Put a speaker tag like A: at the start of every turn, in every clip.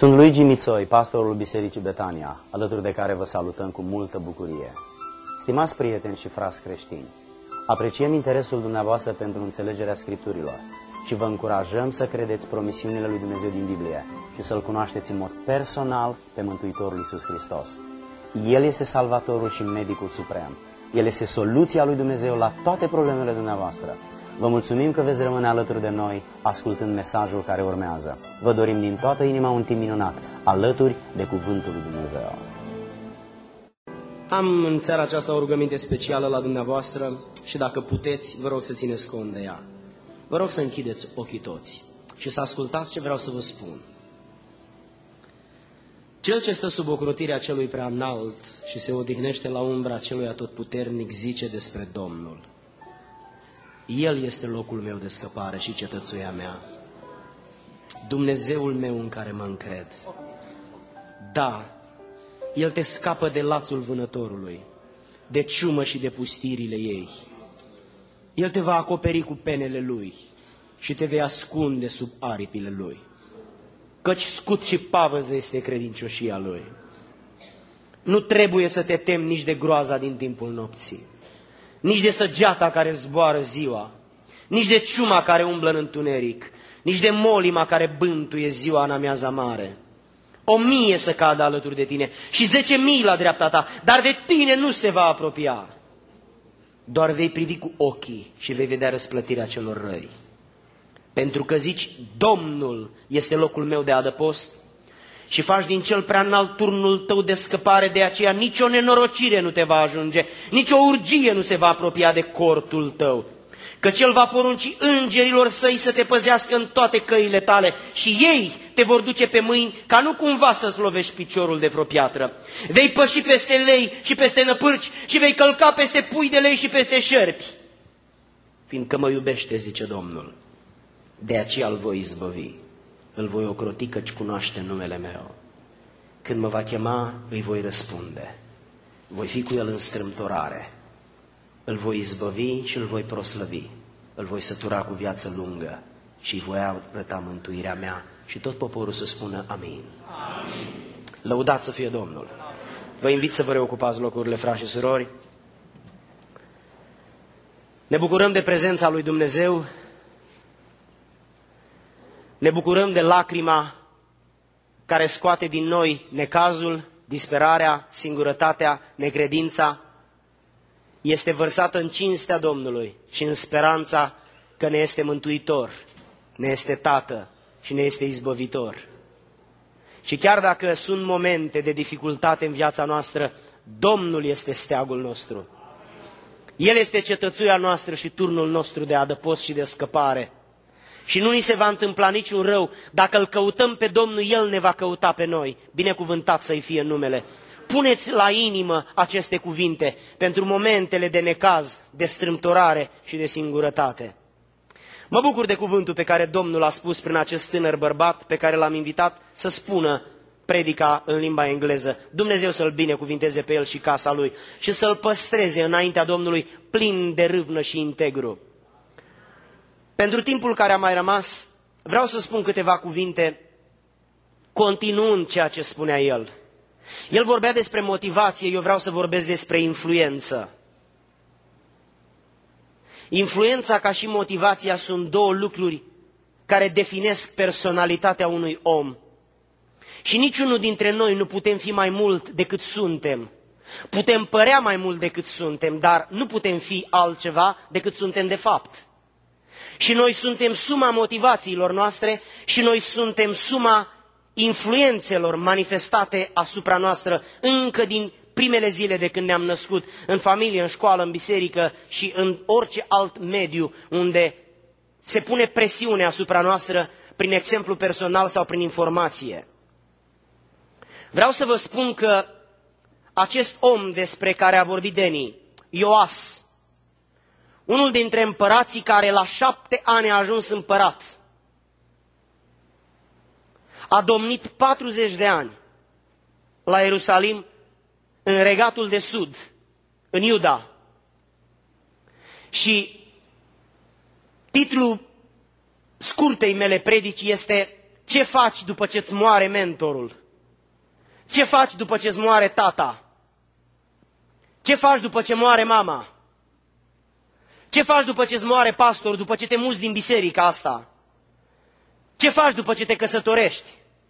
A: Sunt Luigi Mițoi, pastorul Bisericii Betania, alături de care vă salutăm cu multă bucurie. Stimați prieteni și frați creștini, apreciem interesul dumneavoastră pentru înțelegerea Scripturilor și vă încurajăm să credeți promisiunile lui Dumnezeu din Biblie și să-L cunoașteți în mod personal pe Mântuitorul Iisus Hristos. El este Salvatorul și Medicul Suprem. El este soluția lui Dumnezeu la toate problemele dumneavoastră. Vă mulțumim că veți rămâne alături de noi, ascultând mesajul care urmează. Vă dorim din toată inima un timp minunat, alături de Cuvântul lui Dumnezeu.
B: Am în seara aceasta o rugăminte specială la dumneavoastră și dacă puteți, vă rog să țineți cont de ea. Vă rog să închideți ochii toți și să ascultați ce vreau să vă spun. Cel ce stă sub ocrotirea celui prea înalt și se odihnește la umbra celui atotputernic zice despre Domnul: El este locul meu de scăpare și cetățuia mea, Dumnezeul meu în care mă încred. Da, El te scapă de lațul vânătorului, de ciumă și de pustirile ei. El te va acoperi cu penele Lui și te vei ascunde sub aripile Lui, căci scut și pavăză este credincioșia Lui. Nu trebuie să te temi nici de groaza din timpul nopții, nici de săgeata care zboară ziua, nici de ciuma care umblă în întuneric, nici de molima care bântuie ziua în amiaza mare. 1000 să cadă alături de tine și 10.000 la dreapta ta, dar de tine nu se va apropia. Doar vei privi cu ochii și vei vedea răsplătirea celor răi. Pentru că zici, Domnul este locul meu de adăpost și faci din cel prea înalt turnul tău de scăpare, de aceea nicio nenorocire nu te va ajunge, nicio urgie nu se va apropia de cortul tău. Căci El va porunci îngerilor săi să te păzească în toate căile tale și ei te vor duce pe mâini ca nu cumva să-ți lovești piciorul de vreo piatră. Vei păși peste lei și peste năpârci și vei călca peste pui de lei și peste șerpi. Fiindcă mă iubește, zice Domnul, de aceea îl voi izbăvi, îl voi ocroti căci cunoaște numele meu. Când mă va chema, îi voi răspunde, voi fi cu el în strâmtorare. Îl voi izbăvi și îl voi proslăvi, îl voi sătura cu viață lungă și îi voi arăta mântuirea mea. Și tot poporul să spună amin. Amin. Lăudați să fie Domnul. Vă invit să vă reocupați locurile, frați și surori. Ne bucurăm de prezența lui Dumnezeu, ne bucurăm de lacrima care scoate din noi necazul, disperarea, singurătatea, necredința. Este vărsată în cinstea Domnului și în speranța că ne este mântuitor, ne este Tată și ne este izbăvitor. Și chiar dacă sunt momente de dificultate în viața noastră, Domnul este steagul nostru. El este cetățuia noastră și turnul nostru de adăpost și de scăpare. Și nu ni se va întâmpla niciun rău. Dacă îl căutăm pe Domnul, El ne va căuta pe noi. Binecuvântat să-i fie numele. Puneți la inimă aceste cuvinte pentru momentele de necaz, de strâmtorare și de singurătate. Mă bucur de cuvântul pe care Domnul a spus prin acest tânăr bărbat pe care l-am invitat să spună predica în limba engleză. Dumnezeu să-l binecuvinteze pe el și casa lui și să-l păstreze înaintea Domnului plin de râvnă și integru. Pentru timpul care a mai rămas, vreau să spun câteva cuvinte continuând ceea ce spunea el. El vorbea despre motivație, eu vreau să vorbesc despre influență. Influența ca și motivația sunt două lucruri care definesc personalitatea unui om. Și niciunul dintre noi nu putem fi mai mult decât suntem. Putem părea mai mult decât suntem, dar nu putem fi altceva decât suntem de fapt. Și noi suntem suma motivațiilor noastre și noi suntem suma influențelor manifestate asupra noastră încă din primele zile de când ne-am născut, în familie, în școală, în biserică și în orice alt mediu unde se pune presiune asupra noastră prin exemplu personal sau prin informație. Vreau să vă spun că acest om despre care a vorbit Deni, Ioas, unul dintre împărații care la 7 ani a ajuns împărat, a domnit 40 de ani la Ierusalim, în regatul de sud, în Iuda. Și titlul scurtei mele predici este ce faci după ce îți moare mentorul? Ce faci după ce îți moare tata? Ce faci după ce moare mama? Ce faci după ce îți moare pastor, după ce te muți din biserica asta? Ce faci după ce te căsătorești?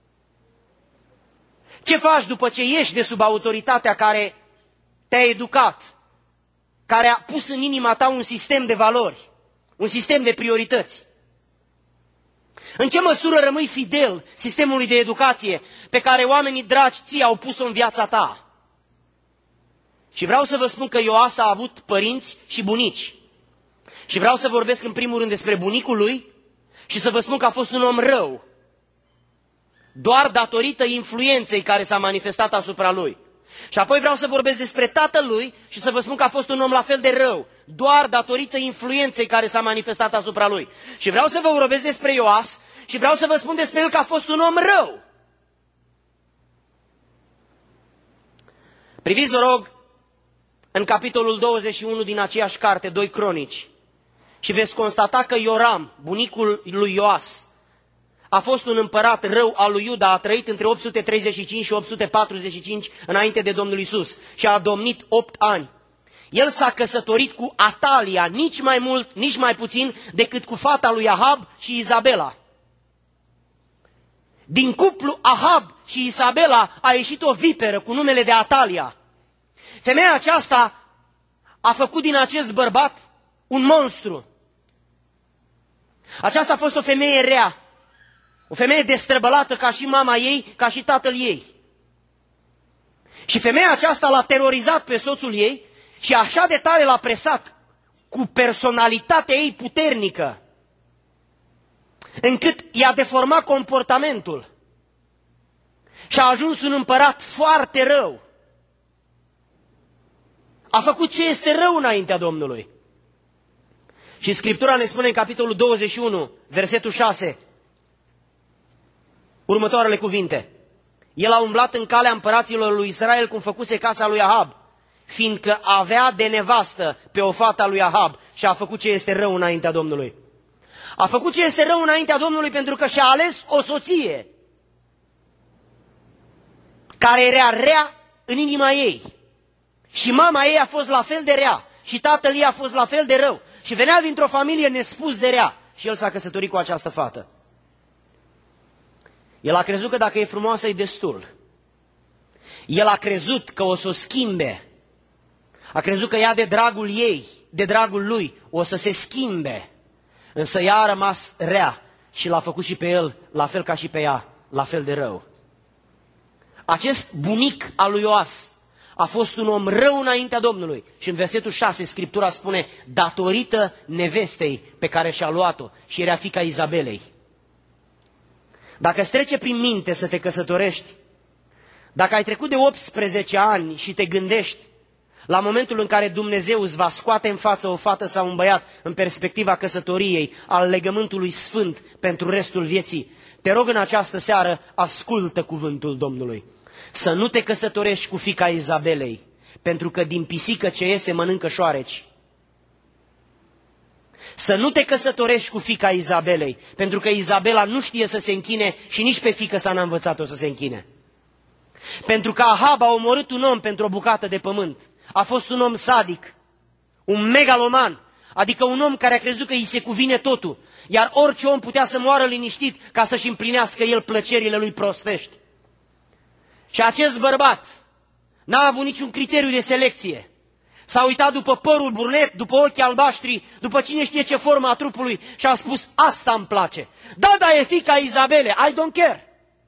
B: Ce faci după ce ieși de sub autoritatea care te-a educat, care a pus în inima ta un sistem de valori, un sistem de priorități? În ce măsură rămâi fidel sistemului de educație pe care oamenii dragi ție au pus-o în viața ta? Și vreau să vă spun că Ioas a avut părinți și bunici. Și vreau să vorbesc în primul rând despre bunicul lui și să vă spun că a fost un om rău, doar datorită influenței care s-a manifestat asupra lui. Și apoi vreau să vorbesc despre tatăl lui și să vă spun că a fost un om la fel de rău, doar datorită influenței care s-a manifestat asupra lui. Și vreau să vă vorbesc despre Ioas și vreau să vă spun despre el că a fost un om rău. Priviți, vă rog, în capitolul 21 din aceeași carte, 2 Cronici, și veți constata că Ioram, bunicul lui Ioas, a fost un împărat rău al lui Iuda, a trăit între 835 și 845 înainte de Domnul Iisus și a domnit 8 ani. El s-a căsătorit cu Atalia, nici mai mult, nici mai puțin decât cu fata lui Ahab și Izabela. Din cuplu Ahab și Izabela a ieșit o viperă cu numele de Atalia. Femeia aceasta a făcut din acest bărbat un monstru. Aceasta a fost o femeie rea, o femeie destrăbălată ca și mama ei, ca și tatăl ei. Și femeia aceasta l-a terorizat pe soțul ei și așa de tare l-a presat cu personalitatea ei puternică, încât i-a deformat comportamentul și a ajuns un împărat foarte rău. A făcut ce este rău înaintea Domnului. Și Scriptura ne spune în capitolul 21, versetul 6, următoarele cuvinte. El a umblat în calea împăraților lui Israel cum făcuse casa lui Ahab, fiindcă avea de nevastă pe o fată a lui Ahab și a făcut ce este rău înaintea Domnului. A făcut ce este rău înaintea Domnului pentru că și-a ales o soție care era rea în inima ei. Și mama ei a fost la fel de rea și tatăl ei a fost la fel de rău. Și venea dintr-o familie nespus de rea și el s-a căsătorit cu această fată. El a crezut că dacă e frumoasă e destul. El a crezut că o să o schimbe. A crezut că ea de dragul ei, de dragul lui, o să se schimbe. Însă ea a rămas rea și l-a făcut și pe el, la fel ca și pe ea, la fel de rău. Acest bunic al lui Ioas a fost un om rău înaintea Domnului. Și în versetul 6 Scriptura spune, datorită nevestei pe care și-a luat-o, și era fiica Izabelei. Dacă îți trece prin minte să te căsătorești, dacă ai trecut de 18 ani și te gândești la momentul în care Dumnezeu îți va scoate în față o fată sau un băiat în perspectiva căsătoriei, al legământului sfânt pentru restul vieții, te rog în această seară, ascultă cuvântul Domnului. Să nu te căsătorești cu fiica Izabelei, pentru că din pisică ce iese mănâncă șoareci. Să nu te căsătorești cu fiica Izabelei, pentru că Izabela nu știe să se închine și nici pe fiică sa n-a învățat-o să se închine. Pentru că Ahab a omorât un om pentru o bucată de pământ. A fost un om sadic, un megaloman, adică un om care a crezut că îi se cuvine totul, iar orice om putea să moară liniștit ca să-și împlinească el plăcerile lui prostești. Și acest bărbat n-a avut niciun criteriu de selecție. S-a uitat după părul burnet, după ochii albaștri, după cine știe ce formă a trupului și a spus, asta îmi place. Da, e fiica Izabele, I don't care.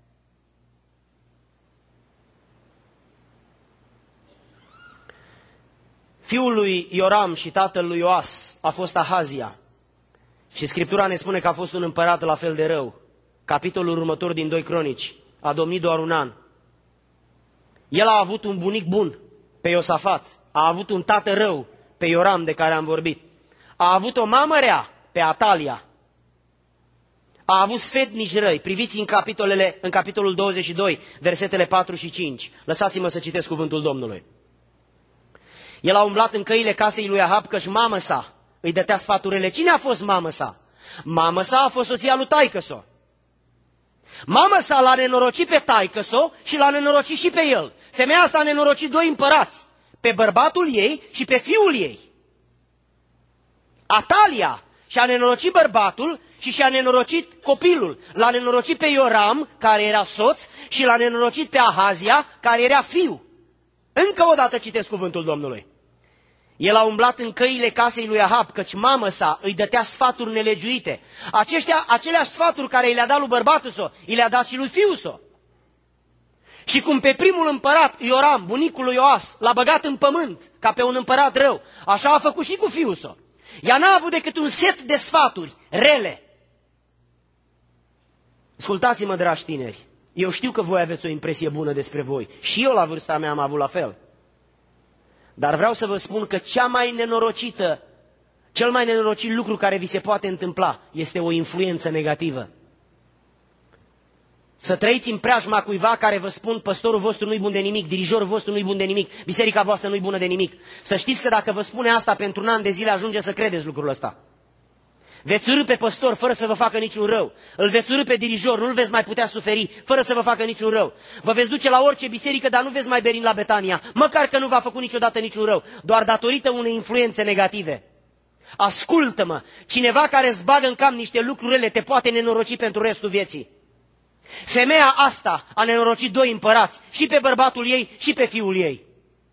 B: Fiul lui Ioram și tatăl lui Ioas a fost Ahazia. Și Scriptura ne spune că a fost un împărat la fel de rău. Capitolul următor din 2 Cronici. A domnit doar un an. El a avut un bunic bun, pe Iosafat. A avut un tată rău, pe Ioram, de care am vorbit. A avut o mamă rea, pe Atalia. A avut sfetnici răi. Priviți în capitolul 22, versetele 4 și 5. Lăsați-mă să citesc cuvântul Domnului. El a umblat în căile casei lui Ahab, căci mamă sa îi dătea sfaturile. Cine a fost mamă sa? Mamă sa a fost soția lui taică-so. Mamă sa l-a nenorocit pe taică-so și l-a nenorocit și pe el. Femeia asta a nenorocit doi împărați, pe bărbatul ei și pe fiul ei. Atalia și-a nenorocit bărbatul și și-a nenorocit copilul. L-a nenorocit pe Ioram, care era soț, și l-a nenorocit pe Ahazia, care era fiu. Încă o dată citesc cuvântul Domnului. El a umblat în căile casei lui Ahab, căci mamă sa îi dătea sfaturi nelegiuite. Aceleași sfaturi care i le-a dat lui bărbatul său, i le-a dat și lui fiul său. Și cum pe primul împărat, Ioram, bunicul lui Ioas, l-a băgat în pământ, ca pe un împărat rău, așa a făcut și cu fiul său. Ea n-a avut decât un set de sfaturi rele. Ascultați-mă, dragi tineri, eu știu că voi aveți o impresie bună despre voi. Și eu la vârsta mea am avut la fel. Dar vreau să vă spun că cel mai nenorocit lucru care vi se poate întâmpla este o influență negativă. Să trăiți în preajma cuiva care vă spun, păstorul vostru nu-i bun de nimic, dirijorul vostru nu-i bun de nimic, biserica voastră nu-i bună de nimic. Să știți că dacă vă spune asta pentru un an de zile, ajunge să credeți lucrul ăsta. Veți urâ pe păstor fără să vă facă niciun rău. Îl veți urâ pe dirijor, nu-l veți mai putea suferi fără să vă facă niciun rău. Vă veți duce la orice biserică, dar nu veți mai beri la Betania, măcar că nu v-a făcut niciodată niciun rău, doar datorită unei influențe negative. Ascultă-mă, cineva care îți bagă în cap niște lucruri rele te poate nenoroci pentru restul vieții. Femeia asta a nenorocit doi împărați, și pe bărbatul ei și pe fiul ei.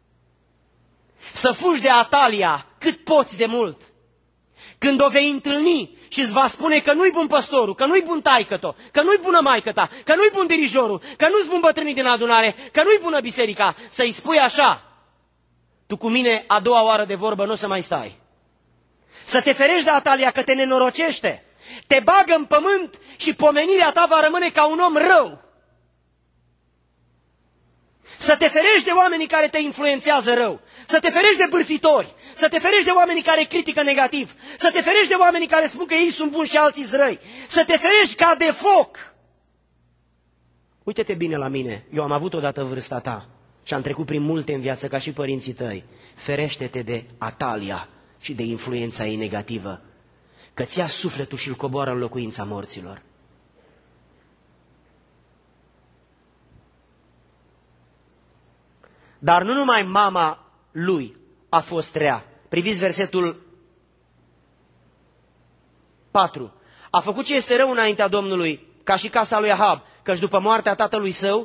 B: Să fugi de Atalia cât poți de mult. Când o vei întâlni și îți va spune că nu-i bun păstorul, că nu-i bun taică-to, că nu-i bună maică-ta, că nu-i bun dirijorul, că nu-s bun bătrânii din adunare, că nu-i bună biserica, să-i spui așa: tu cu mine a doua oară de vorbă nu o să mai stai. Să te ferești de Atalia, că te nenorocește, te bagă în pământ și pomenirea ta va rămâne ca un om rău. Să te ferești de oamenii care te influențează rău, să te ferești de bârfitori, să te ferești de oamenii care critică negativ, să te ferești de oamenii care spun că ei sunt buni și alții sunt răi, să te ferești ca de foc. Uite-te bine la mine, eu am avut odată vârsta ta și am trecut prin multe în viață ca și părinții tăi. Ferește-te de Atalia și de influența ei negativă, că ți-a sufletul și îl coboară în locuința morților. Dar nu numai mama lui a fost rea. Priviți versetul 4. A făcut ce este rău înaintea Domnului, ca și casa lui Ahab, căci după moartea tatălui său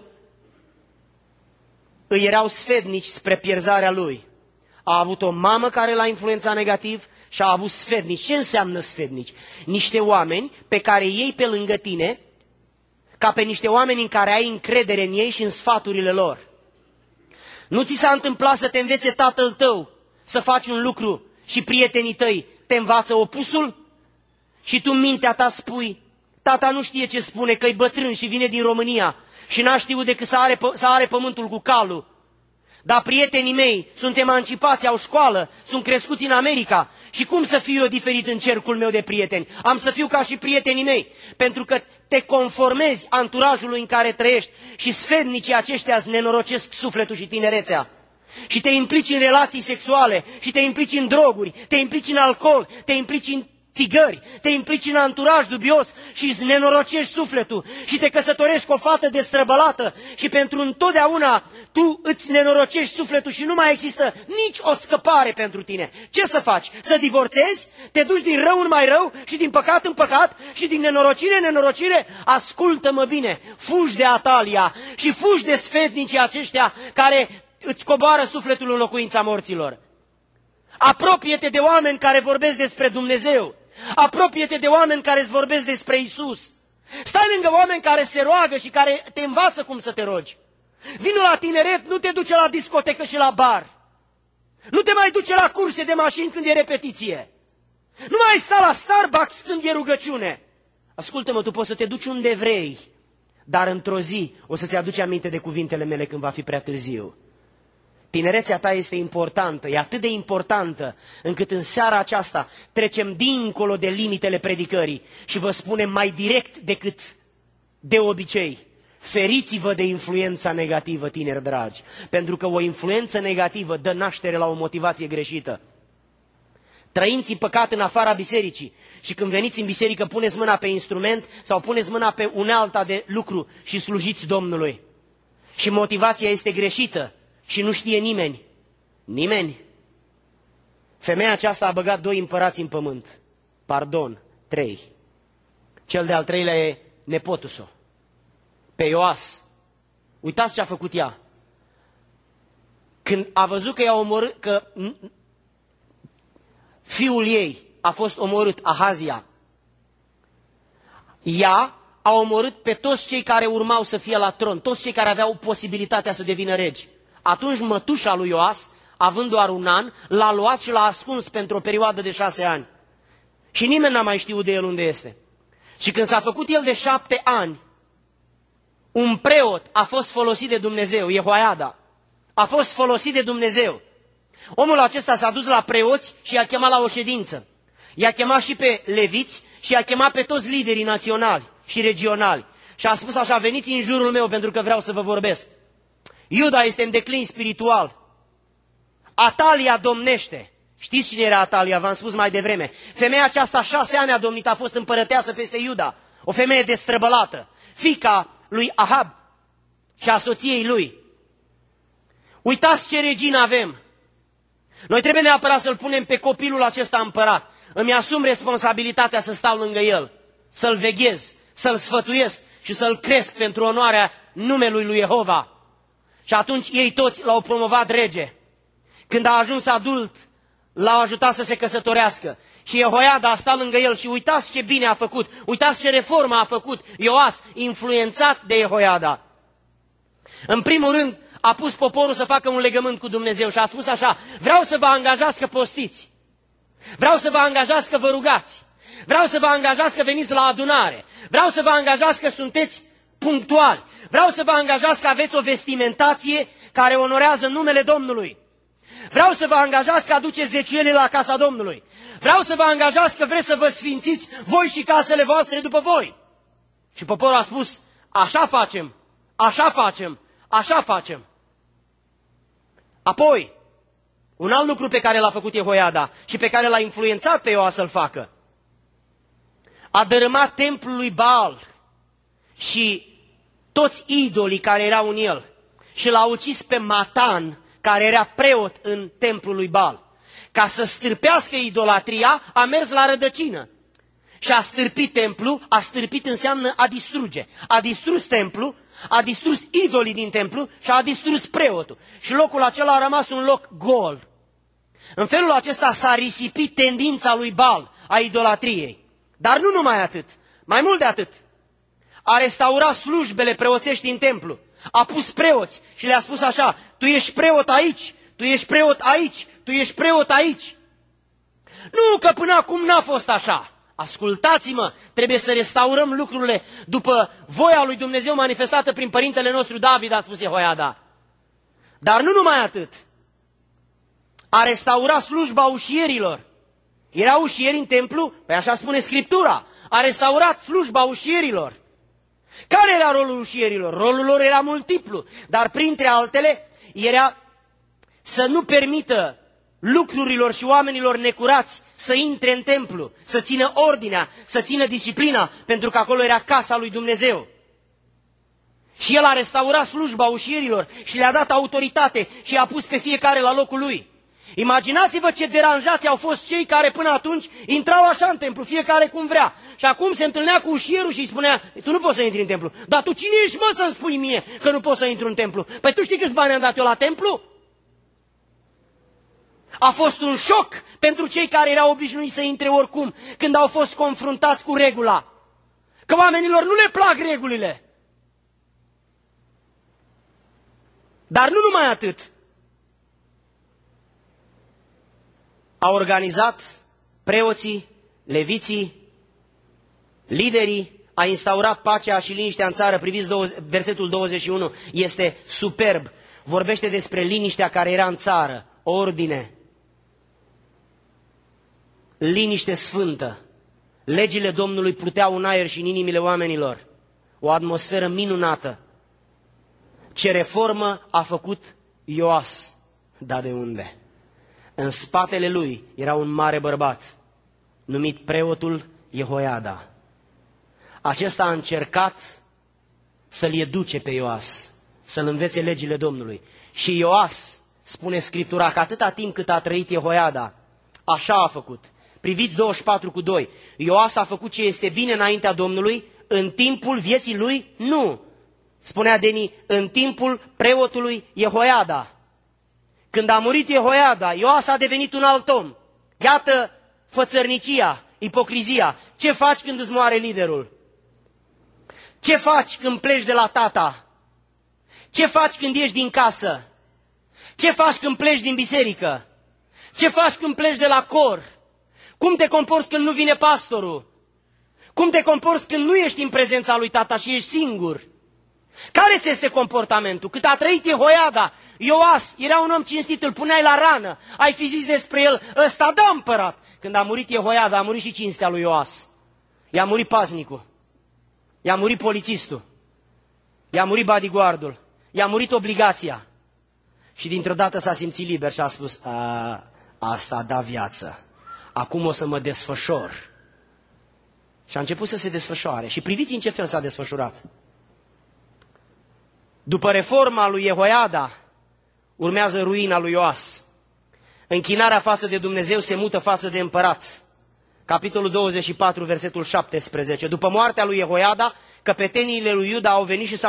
B: îi erau sfetnici spre pierzarea lui. A avut o mamă care l-a influențat negativ și a avut sfetnici. Ce înseamnă sfetnici? Niște oameni pe care ei pe lângă tine, ca pe niște oameni în care ai încredere în ei și în sfaturile lor. Nu ți s-a întâmplat să te învețe tatăl tău să faci un lucru și prietenii tăi te învață opusul? Și tu în mintea ta spui: tata nu știe ce spune, că-i bătrân și vine din România și n-a știut decât să are pământul cu calul. Dar prietenii mei sunt emancipați, au școală, sunt crescuți în America. Și cum să fiu eu diferit în cercul meu de prieteni? Am să fiu ca și prietenii mei, pentru că te conformezi anturajului în care trăiești și sfetnicii aceștia îți nenorocesc sufletul și tinerețea. Și te implici în relații sexuale, și te implici în droguri, te implici în alcool, te implici în țigări, te implici în anturaj dubios și îți nenorocești sufletul și te căsătorești cu o fată destrăbălată și pentru întotdeauna tu îți nenorocești sufletul și nu mai există nici o scăpare pentru tine. Ce să faci? Să divorțezi? Te duci din rău în mai rău și din păcat în păcat și din nenorocire în nenorocire? Ascultă-mă bine, fugi de Atalia și fugi de sfetnicii aceștia care îți coboară sufletul în locuința morților. Apropie-te de oameni care vorbesc despre Dumnezeu. Apropie-te de oameni care îți vorbesc despre Isus. Stai lângă oameni care se roagă și care te învață cum să te rogi. Vino la tineret, nu te duce la discotecă și la bar. Nu te mai duce la curse de mașini când e repetiție. Nu mai sta la Starbucks când e rugăciune. Ascultă-mă, tu poți să te duci unde vrei, dar într-o zi o să-ți aduci aminte de cuvintele mele când va fi prea târziu. Tinerețea ta este importantă, e atât de importantă, încât în seara aceasta trecem dincolo de limitele predicării și vă spunem mai direct decât de obicei: feriți-vă de influența negativă, tineri dragi, pentru că o influență negativă dă naștere la o motivație greșită. trăimți păcat în afara bisericii și când veniți în biserică puneți mâna pe instrument sau puneți mâna pe unealta de lucru și slujiți Domnului. Și motivația este greșită și nu știe nimeni. Nimeni. Femeia aceasta a băgat 2 împărați în pământ. Pardon, 3. Cel de-al 3-lea e nepotul său, pe Ioas. Uitați ce a făcut ea. Când a văzut că i-a omorât, că fiul ei a fost omorât, Ahazia, ea a omorât pe toți cei care urmau să fie la tron, toți cei care aveau posibilitatea să devină regi. Atunci mătușa lui Ioas, având doar 1 an, l-a luat și l-a ascuns pentru o perioadă de 6 ani. Și nimeni n-a mai știut de el unde este. Și când s-a făcut el de 7 ani, un preot a fost folosit de Dumnezeu, Jehoiada. A fost folosit de Dumnezeu. Omul acesta s-a dus la preoți și i-a chemat la o ședință. I-a chemat și pe leviți și i-a chemat pe toți liderii naționali și regionali. Și a spus așa: veniți în jurul meu pentru că vreau să vă vorbesc. Iuda este în declin spiritual. Atalia domnește. Știți cine era Atalia? V-am spus mai devreme. Femeia aceasta 6 ani a domnit, a fost împărăteasă peste Iuda. O femeie destrăbălată. Fiica lui Ahab și a soției lui. Uitați ce regină avem. Noi trebuie neapărat să-l punem pe copilul acesta împărat. Îmi asum responsabilitatea să stau lângă el, să-l veghez, să-l sfătuiesc și să-l cresc pentru onoarea numelui lui Jehova. Și atunci ei toți l-au promovat rege. Când a ajuns adult, l-au ajutat să se căsătorească. Și Jehoiada a stat lângă el și uitați ce bine a făcut, uitați ce reformă a făcut Ioas, influențat de Jehoiada. În primul rând, a pus poporul să facă un legământ cu Dumnezeu și a spus așa: vreau să vă angajați că postiți, vreau să vă angajați că vă rugați, vreau să vă angajați că veniți la adunare, vreau să vă angajați că sunteți punctuali, vreau să vă angajați că aveți o vestimentație care onorează numele Domnului, vreau să vă angajați că aduceți zeciuieli la casa Domnului, vreau să vă angajați că vreți să vă sfințiți voi și casele voastre după voi. Și poporul a spus: așa facem, așa facem, așa facem. Apoi, un alt lucru pe care l-a făcut Jehoiada și pe care l-a influențat pe Ioas să-l facă: a dărâmat templul lui Baal și toți idolii care erau în el și l-a ucis pe Matan, care era preot în templul lui Baal. Ca să stârpească idolatria, a mers la rădăcină și a stârpit templu. A stârpit înseamnă a distruge. A distrus templu, a distrus idolii din templu și a distrus preotul. Și locul acela a rămas un loc gol. În felul acesta s-a risipit tendința lui Baal, a idolatriei. Dar nu numai atât, mai mult de atât. A restaurat slujbele preoțești în templu. A pus preoți și le-a spus așa: tu ești preot aici, tu ești preot aici, tu ești preot aici. Nu că până acum n-a fost așa. Ascultați-mă, trebuie să restaurăm lucrurile după voia lui Dumnezeu manifestată prin părintele nostru David, a spus Jehoiada. Dar nu numai atât. A restaurat slujba ușierilor. Erau ușieri în templu? Păi așa spune Scriptura. A restaurat slujba ușierilor. Care era rolul ușierilor? Rolul lor era multiplu, dar printre altele era să nu permită lucrurilor și oamenilor necurați să intre în templu, să țină ordinea, să țină disciplina, pentru că acolo era casa lui Dumnezeu. Și el a restaurat slujba ușierilor și le-a dat autoritate și i-a pus pe fiecare la locul lui. Imaginați-vă ce deranjați au fost cei care până atunci intrau așa în templu, fiecare cum vrea. Și acum se întâlnea cu ușierul și îi spunea: tu nu poți să intri în templu. Dar tu cine ești, mă, să-mi spui mie că nu poți să intri în templu? Păi tu știi câți bani am dat eu la templu? A fost un șoc pentru cei care erau obișnuiți să intre oricum, când au fost confruntați cu regula. Că oamenilor nu le plac regulile. Dar nu numai atât. A organizat preoții, leviții, liderii, a instaurat pacea și liniștea în țară. Priviți versetul 21, este superb. Vorbește despre liniștea care era în țară, ordine, liniște sfântă. Legile Domnului pluteau în aer și în inimile oamenilor. O atmosferă minunată. Ce reformă a făcut Ioas? Dar de unde? În spatele lui era un mare bărbat, numit preotul Jehoiada. Acesta a încercat să-l educe pe Ioas, să-l învețe legile Domnului. Și Ioas, spune Scriptura, că atâta timp cât a trăit Jehoiada, așa a făcut. Priviți 24:2. Ioas a făcut ce este bine înaintea Domnului, în timpul vieții lui, nu. Spunea Deni, în timpul preotului Jehoiada. Când a murit Jehoiada, Ioas a devenit un alt om. Iată fățărnicia, ipocrizia. Ce faci când îți moare liderul? Ce faci când pleci de la tata? Ce faci când ieși din casă? Ce faci când pleci din biserică? Ce faci când pleci de la cor? Cum te comporți când nu vine pastorul? Cum te comporți când nu ești în prezența lui tata și ești singur? Care ți este comportamentul? Cât a trăit Jehoiada, Ioas era un om cinstit, îl puneai la rană, ai fi zis despre el, ăsta da împărat. Când a murit Jehoiada, a murit și cinstea lui Ioas. I-a murit paznicul, i-a murit polițistul, i-a murit bodyguardul, i-a murit obligația. Și dintr-o dată s-a simțit liber și a spus, asta da viață, acum o să mă desfășor. Și a început să se desfășoare. Și priviți în ce fel s-a desfășurat. După reforma lui Jehoiada, urmează ruina lui Ioas. Închinarea față de Dumnezeu se mută față de împărat. Capitolul 24, versetul 17. După moartea lui Jehoiada, căpeteniile lui Iuda au venit și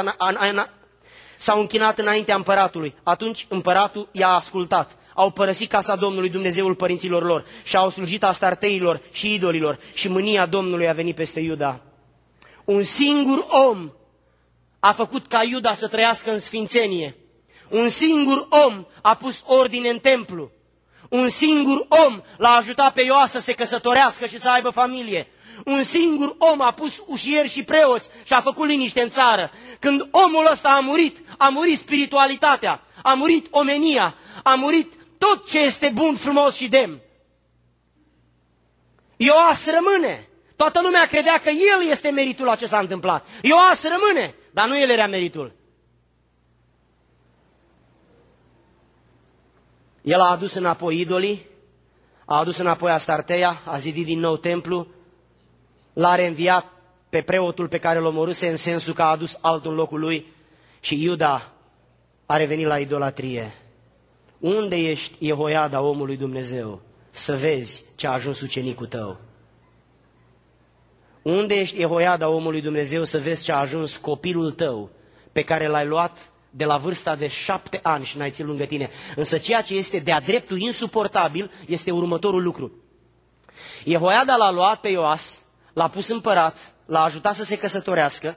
B: s-au închinat înaintea împăratului. Atunci împăratul i-a ascultat. Au părăsit casa Domnului, Dumnezeul părinților lor, și au slujit astarteilor și idolilor, și mânia Domnului a venit peste Iuda. Un singur om a făcut ca Iuda să trăiască în sfințenie. Un singur om a pus ordine în templu. Un singur om l-a ajutat pe Ioas să se căsătorească și să aibă familie. Un singur om a pus ușieri și preoți și a făcut liniște în țară. Când omul ăsta a murit spiritualitatea, a murit omenia, a murit tot ce este bun, frumos și demn. Ioas rămâne. Toată lumea credea că el este meritul la ce s-a întâmplat. Ioas rămâne, dar nu el era meritul. El a adus înapoi idolii, a adus înapoi Astarteia, a zidit din nou templu, l-a reînviat pe preotul pe care l-a omorâse în sensul că a adus altul în locul lui și Iuda a revenit la idolatrie. Unde ești, Jehoiada, omul lui Dumnezeu, să vezi ce a ajuns ucenicul tău? Unde ești, Jehoiada, omul lui Dumnezeu, să vezi ce a ajuns copilul tău, pe care l-ai luat de la vârsta de 7 ani și n-ai ținut lângă tine? Însă ceea ce este de-a dreptul insuportabil este următorul lucru. Jehoiada l-a luat pe Ioas, l-a pus împărat, l-a ajutat să se căsătorească,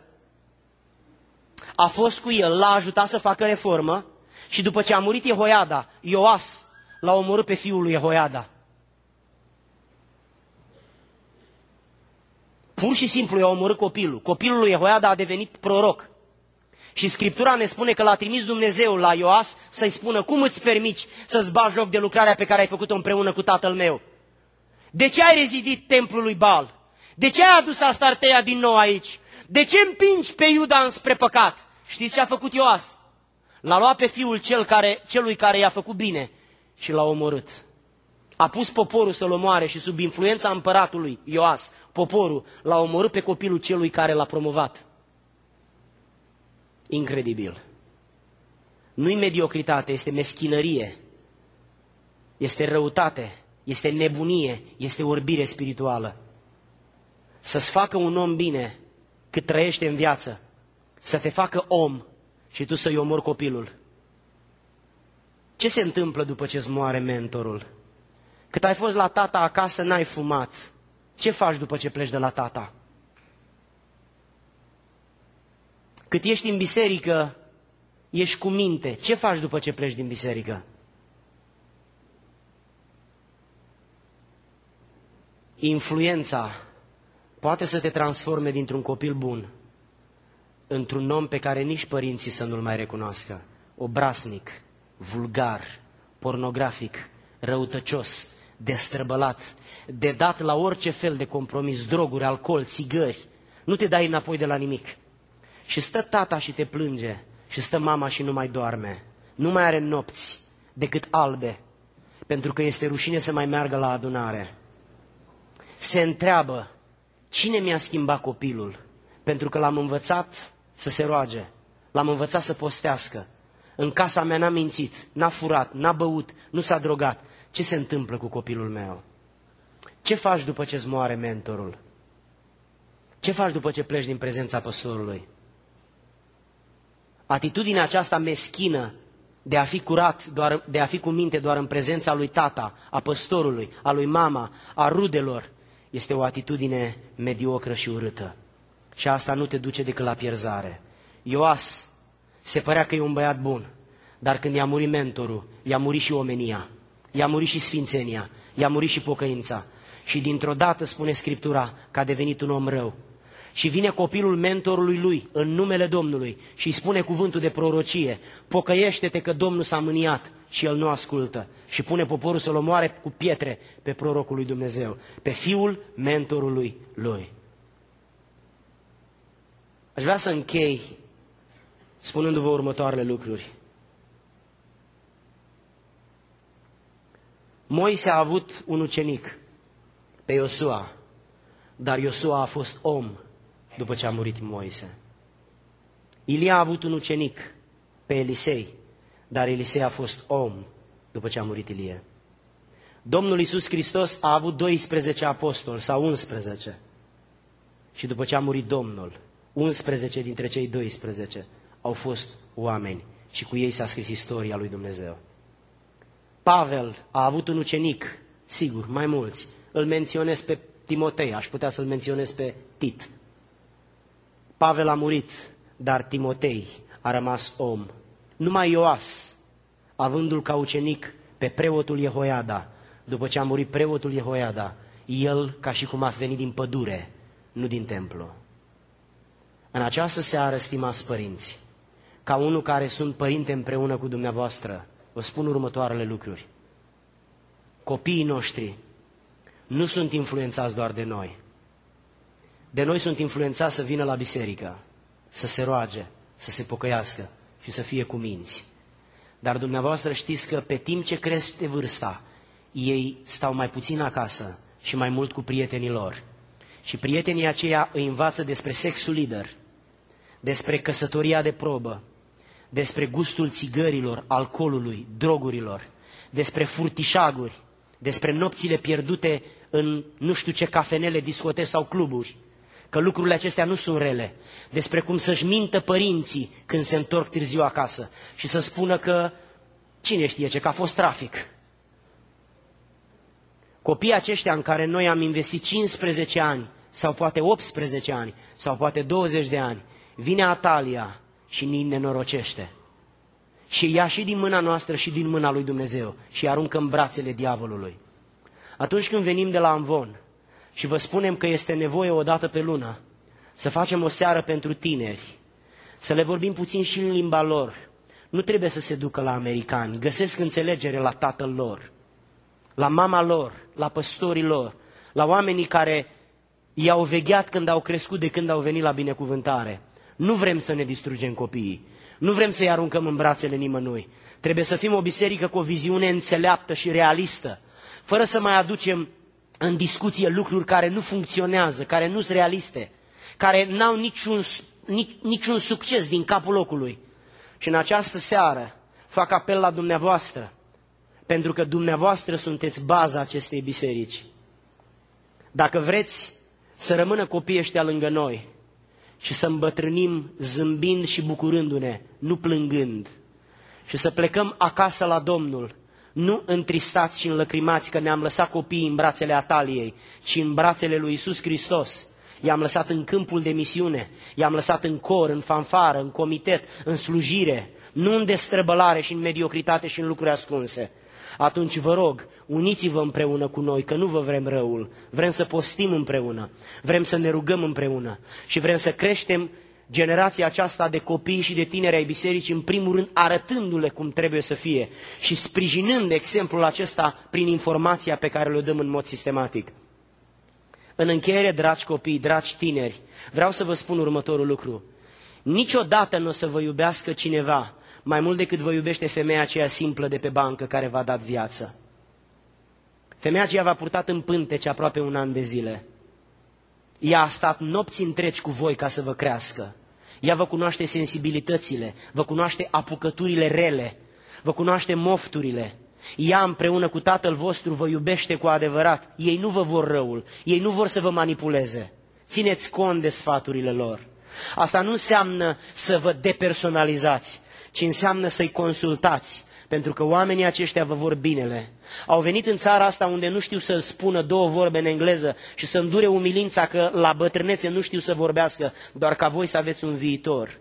B: a fost cu el, l-a ajutat să facă reformă și după ce a murit Jehoiada, Ioas l-a omorât pe fiul lui Jehoiada. Pur și simplu i-a omorât copilul. Copilul lui Jehoiada a devenit proroc. Și Scriptura ne spune că l-a trimis Dumnezeu la Ioas să-i spună: cum îți permiți să-ți bagi joc de lucrarea pe care ai făcut-o împreună cu tatăl meu? De ce ai rezidit templul lui Baal? De ce ai adus Astarteia din nou aici? De ce împingi pe Iuda înspre păcat? Știți ce a făcut Ioas? L-a luat pe fiul celui care i-a făcut bine și l-a omorât. A pus poporul să-l omoare și sub influența împăratului Ioas, poporul l-a omorât pe copilul celui care l-a promovat. Incredibil. Nu-i mediocritate, este meschinărie, este răutate, este nebunie, este orbire spirituală. Să-ți facă un om bine cât trăiește în viață, să te facă om și tu să-i omori copilul. Ce se întâmplă după ce îți moare mentorul? Cât ai fost la tata acasă, n-ai fumat. Ce faci după ce pleci de la tata? Cât ești în biserică, ești cu minte. Ce faci după ce pleci din biserică? Influența poate să te transforme dintr-un copil bun într-un om pe care nici părinții să nu-l mai recunoască. Obraznic, vulgar, pornografic, răutăcios, destrăbălat, de dat la orice fel de compromis, droguri, alcool, țigări. Nu te dai înapoi de la nimic. Și stă tata și te plânge și stă mama și nu mai doarme. Nu mai are nopți decât albe. pentru că este rușine să mai meargă la adunare. Se întreabă, cine mi-a schimbat copilul? Pentru că l-am învățat să se roage, l-am învățat să postească. În casa mea n-a mințit, n-a furat, n-a băut, nu s-a drogat. Ce se întâmplă cu copilul meu? Ce faci după ce îți moare mentorul? Ce faci după ce pleci din prezența păstorului? Atitudinea aceasta meschină de a fi curat, de a fi cu minte doar în prezența lui tata, a păstorului, a lui mama, a rudelor, este o atitudine mediocră și urâtă. Și asta nu te duce decât la pierzare. Ioas se părea că e un băiat bun, dar când i-a murit mentorul, i-a murit și omenia, i-a murit și sfințenia, i-a murit și pocăința. Și dintr-o dată, spune Scriptura, că a devenit un om rău. Și vine copilul mentorului lui, în numele Domnului, și îi spune cuvântul de prorocie, pocăiește-te că Domnul s-a mâniat, și el nu ascultă. Și pune poporul să-l omoare cu pietre pe prorocul lui Dumnezeu, pe fiul mentorului lui. Aș vrea să închei spunându-vă următoarele lucruri. Moise a avut un ucenic, pe Iosua, dar Iosua a fost om după ce a murit Moise. Ilia a avut un ucenic, pe Elisei, dar Elisei a fost om după ce a murit Ilie. Domnul Iisus Hristos a avut 12 apostoli sau 11 și după ce a murit Domnul, 11 dintre cei 12 au fost oameni și cu ei s-a scris istoria lui Dumnezeu. Pavel a avut un ucenic, sigur, mai mulți. Îl menționez pe Timotei, aș putea să-l menționez pe Tit. Pavel a murit, dar Timotei a rămas om. Numai Ioas, avându-l ca ucenic pe preotul Jehoiada, după ce a murit preotul Jehoiada, el ca și cum a venit din pădure, nu din templu. În această seară, stimați părinți, ca unul care sunt părinte împreună cu dumneavoastră, vă spun următoarele lucruri. Copiii noștri nu sunt influențați doar de noi. De noi sunt influențați să vină la biserică, să se roage, să se pocăiască și să fie cu minți. Dar dumneavoastră știți că pe timp ce crește vârsta, ei stau mai puțin acasă și mai mult cu prietenii lor. Și prietenii aceia îi învață despre sexul liber, despre căsătoria de probă, despre gustul țigărilor, alcoolului, drogurilor, despre furtișaguri, despre nopțile pierdute în nu știu ce cafenele, discoteci sau cluburi, că lucrurile acestea nu sunt rele, despre cum să-și mintă părinții când se întorc târziu acasă și să spună că cine știe ce, că a fost trafic. Copiii aceștia în care noi am investit 15 ani, sau poate 18 ani, sau poate 20 de ani, vine Atalia și ni nenorocește. Și ia și din mâna noastră și din mâna lui Dumnezeu și aruncă în brațele diavolului. Atunci când venim de la Amvon și vă spunem că este nevoie o dată pe lună să facem o seară pentru tineri, să le vorbim puțin și în limba lor, nu trebuie să se ducă la americani, găsesc înțelegere la tatăl lor, la mama lor, la păstorii lor, la oamenii care i-au vegheat când au crescut de când au venit la binecuvântare. Nu vrem să ne distrugem copiii, nu vrem să-i aruncăm în brațele nimănui. Trebuie să fim o biserică cu o viziune înțeleaptă și realistă, fără să mai aducem în discuție lucruri care nu funcționează, care nu sunt realiste, care n-au niciun succes din capul locului. Și în această seară fac apel la dumneavoastră, pentru că dumneavoastră sunteți baza acestei biserici. Dacă vreți să rămână copiii ăștia lângă noi și să îmbătrânim zâmbind și bucurându-ne, nu plângând, și să plecăm acasă la Domnul, nu întristați și înlăcrimați că ne-am lăsat copiii în brațele Ataliei, ci în brațele lui Iisus Hristos. I-am lăsat în câmpul de misiune, i-am lăsat în cor, în fanfară, în comitet, în slujire, nu în destrăbălare și în mediocritate și în lucruri ascunse. Atunci vă rog, uniți-vă împreună cu noi, că nu vă vrem răul, vrem să postim împreună, vrem să ne rugăm împreună și vrem să creștem generația aceasta de copii și de tineri ai bisericii, în primul rând arătându-le cum trebuie să fie și sprijinând exemplul acesta prin informația pe care le dăm în mod sistematic. În încheiere, dragi copii, dragi tineri, vreau să vă spun următorul lucru. Niciodată nu o să vă iubească cineva mai mult decât vă iubește femeia aceea simplă de pe bancă care v-a dat viață. Femeia aceea v-a purtat în pântece aproape 1 an de zile. Ea a stat nopți întregi cu voi ca să vă crească. Ea vă cunoaște sensibilitățile, vă cunoaște apucăturile rele, vă cunoaște mofturile. Ea împreună cu Tatăl vostru vă iubește cu adevărat. Ei nu vă vor răul, ei nu vor să vă manipuleze. Țineți cont de sfaturile lor. Asta nu înseamnă să vă depersonalizați, ci înseamnă să-i consultați, pentru că oamenii aceștia vă vor binele. Au venit în țara asta unde nu știu să spună 2 vorbe în engleză și să îndure umilința că la bătrânețe nu știu să vorbească, doar ca voi să aveți un viitor.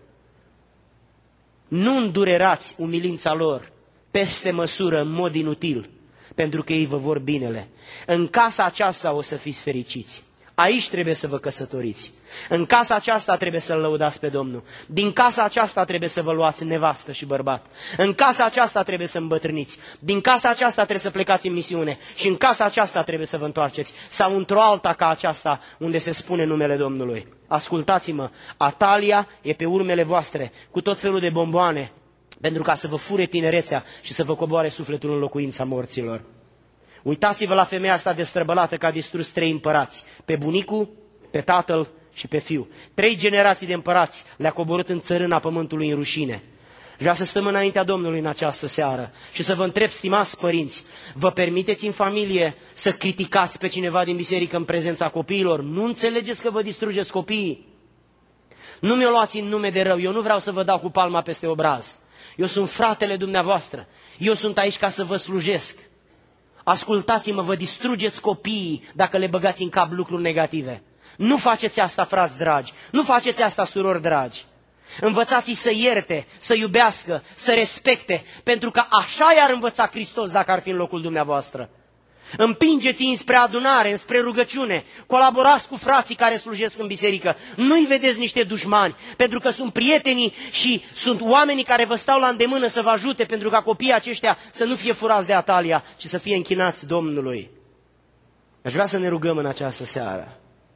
B: Nu îndurerați umilința lor peste măsură, în mod inutil, pentru că ei vă vor binele. În casa aceasta o să fiți fericiți. Aici trebuie să vă căsătoriți. În casa aceasta trebuie să-L lăudați pe Domnul. Din casa aceasta trebuie să vă luați nevastă și bărbat. În casa aceasta trebuie să îmbătrâniți. Din casa aceasta trebuie să plecați în misiune. Și în casa aceasta trebuie să vă întoarceți. Sau într-o alta ca aceasta unde se spune numele Domnului. Ascultați-mă, Atalia e pe urmele voastre cu tot felul de bomboane pentru ca să vă fure tinerețea și să vă coboare sufletul în locuința morților. Uitați-vă la femeia asta destrăbălată că a distrus 3 împărați, pe bunicul, pe tatăl și pe fiu. 3 generații de împărați le-a coborât în țărâna pământului în rușine. Vreau să stăm înaintea Domnului în această seară și să vă întreb, stimați părinți, vă permiteți în familie să criticați pe cineva din biserică în prezența copiilor? Nu înțelegeți că vă distrugeți copiii? Nu mi-o luați în nume de rău, eu nu vreau să vă dau cu palma peste obraz. Eu sunt fratele dumneavoastră, eu sunt aici ca să vă slujesc. Ascultați-mă, vă distrugeți copiii dacă le băgați în cap lucruri negative. Nu faceți asta, frați dragi, nu faceți asta, surori dragi. Învățați-i să ierte, să iubească, să respecte, pentru că așa i-ar învăța Hristos dacă ar fi în locul dumneavoastră. Împingeți-i înspre adunare, înspre rugăciune, colaborați cu frații care slujesc în biserică. Nu-i vedeți niște dușmani, pentru că sunt prietenii și sunt oamenii care vă stau la îndemână să vă ajute, pentru ca copiii aceștia să nu fie furați de Atalia, ci să fie închinați Domnului. Aș vrea să ne rugăm în această seară.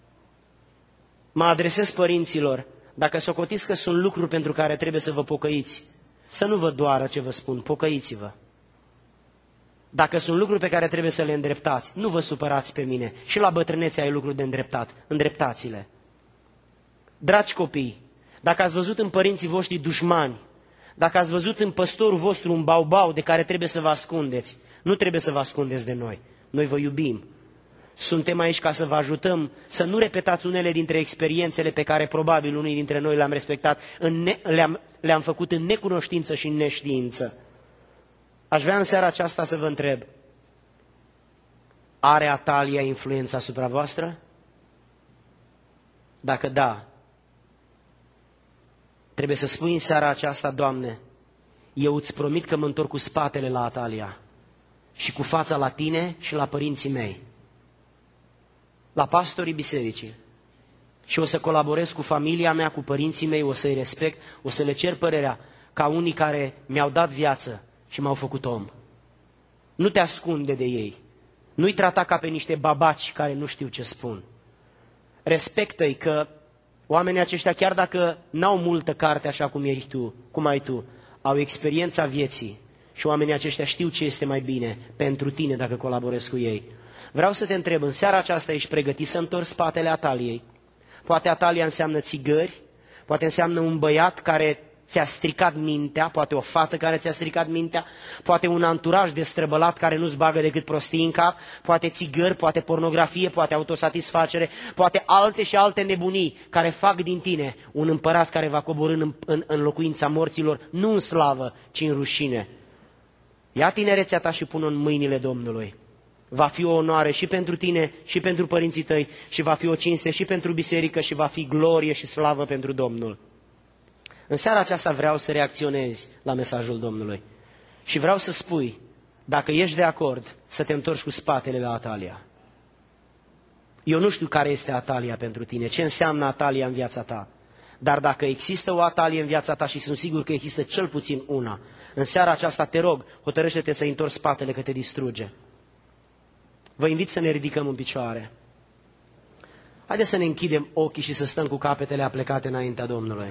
B: Mă adresez părinților, dacă socotiți că sunt lucruri pentru care trebuie să vă pocăiți, să nu vă doară ce vă spun, pocăiți-vă. Dacă sunt lucruri pe care trebuie să le îndreptați, nu vă supărați pe mine. Și la bătrânețe ai lucruri de îndreptat. Îndreptați-le. Dragi copii, dacă ați văzut în părinții voștri dușmani, dacă ați văzut în păstorul vostru un baubau de care trebuie să vă ascundeți, nu trebuie să vă ascundeți de noi. Noi vă iubim. Suntem aici ca să vă ajutăm să nu repetați unele dintre experiențele pe care probabil unii dintre noi le-am respectat, le-am făcut în necunoștință și în neștiință. Aș vrea în seara aceasta să vă întreb, are Atalia influența asupra voastră? Dacă da, trebuie să spui în seara aceasta, Doamne, eu îți promit că mă întorc cu spatele la Atalia și cu fața la tine și la părinții mei, la pastorii bisericii. Și o să colaborez cu familia mea, cu părinții mei, o să-i respect, o să le cer părerea ca unii care mi-au dat viață și m-au făcut om. Nu te ascunde de ei. Nu-i trata ca pe niște babaci care nu știu ce spun. Respectă-i că oamenii aceștia, chiar dacă n-au multă carte așa cum ai tu, au experiența vieții și oamenii aceștia știu ce este mai bine pentru tine dacă colaborezi cu ei. Vreau să te întreb, în seara aceasta ești pregătit să întorci spatele Ataliei? Poate Atalia înseamnă țigări, poate înseamnă un băiat care ți-a stricat mintea, poate o fată care ți-a stricat mintea, poate un anturaj destrăbălat care nu-ți bagă decât prostii în cap, poate țigări, poate pornografie, poate autosatisfacere, poate alte și alte nebunii care fac din tine un împărat care va coborî în locuința morților, nu în slavă, ci în rușine. Ia tinerețea ta și pun-o în mâinile Domnului. Va fi o onoare și pentru tine și pentru părinții tăi și va fi o cinste și pentru biserică și va fi glorie și slavă pentru Domnul. În seara aceasta vreau să reacționezi la mesajul Domnului și vreau să spui, dacă ești de acord, să te întorci cu spatele la Atalia. Eu nu știu care este Atalia pentru tine, ce înseamnă Atalia în viața ta, dar dacă există o Atalie în viața ta și sunt sigur că există cel puțin una, în seara aceasta te rog, hotărăște-te să-i întorci spatele că te distruge. Vă invit să ne ridicăm în picioare. Haideți să ne închidem ochii și să stăm cu capetele aplecate înaintea Domnului.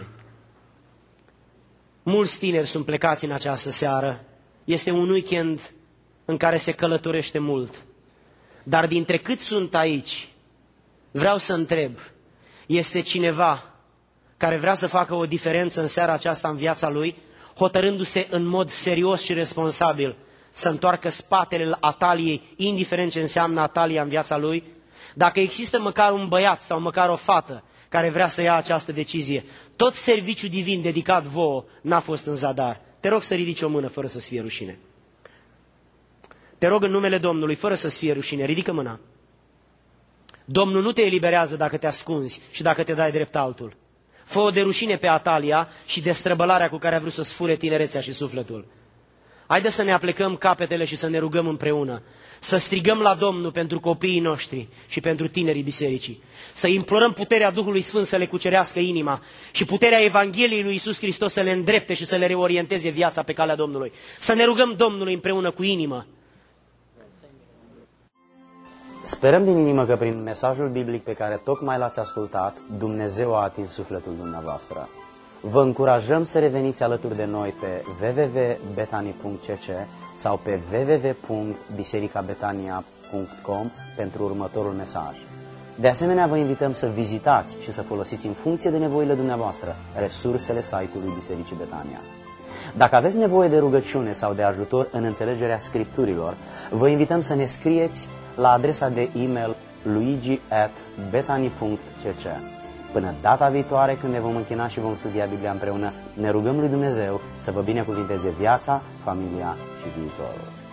B: Mulți tineri sunt plecați în această seară. Este un weekend în care se călătorește mult. Dar dintre cât sunt aici, vreau să întreb, este cineva care vrea să facă o diferență în seara aceasta în viața lui, hotărându-se în mod serios și responsabil să întoarcă spatele Ataliei, indiferent ce înseamnă Atalia în viața lui? Dacă există măcar un băiat sau măcar o fată care vrea să ia această decizie, tot serviciul divin dedicat vouă n-a fost în zadar. Te rog să ridici o mână fără să-ți fie rușine. Te rog în numele Domnului, fără să-ți fie rușine, ridică mâna. Domnul nu te eliberează dacă te ascunzi și dacă te dai drept altul. Fă-o de rușine pe Atalia și de străbălarea cu care a vrut să-ți fure tinerețea și sufletul. Haideți să ne aplecăm capetele și să ne rugăm împreună, să strigăm la Domnul pentru copiii noștri și pentru tinerii bisericii, să implorăm puterea Duhului Sfânt să le cucerească inima și puterea Evangheliei lui Iisus Hristos să le îndrepte și să le reorienteze viața pe calea Domnului. Să ne rugăm Domnului împreună cu inimă.
A: Sperăm din inimă că prin mesajul biblic pe care tocmai l-ați ascultat, Dumnezeu a atins sufletul dumneavoastră. Vă încurajăm să reveniți alături de noi pe www.betani.cc sau pe www.bisericabetania.com pentru următorul mesaj. De asemenea, vă invităm să vizitați și să folosiți în funcție de nevoile dumneavoastră resursele site-ului Bisericii Betania. Dacă aveți nevoie de rugăciune sau de ajutor în înțelegerea Scripturilor, vă invităm să ne scrieți la adresa de e-mail luigi@betani.cc. Până data viitoare, când ne vom închina și vom studia Biblia împreună, ne rugăm lui Dumnezeu să vă binecuvinteze viața, familia și viitorul.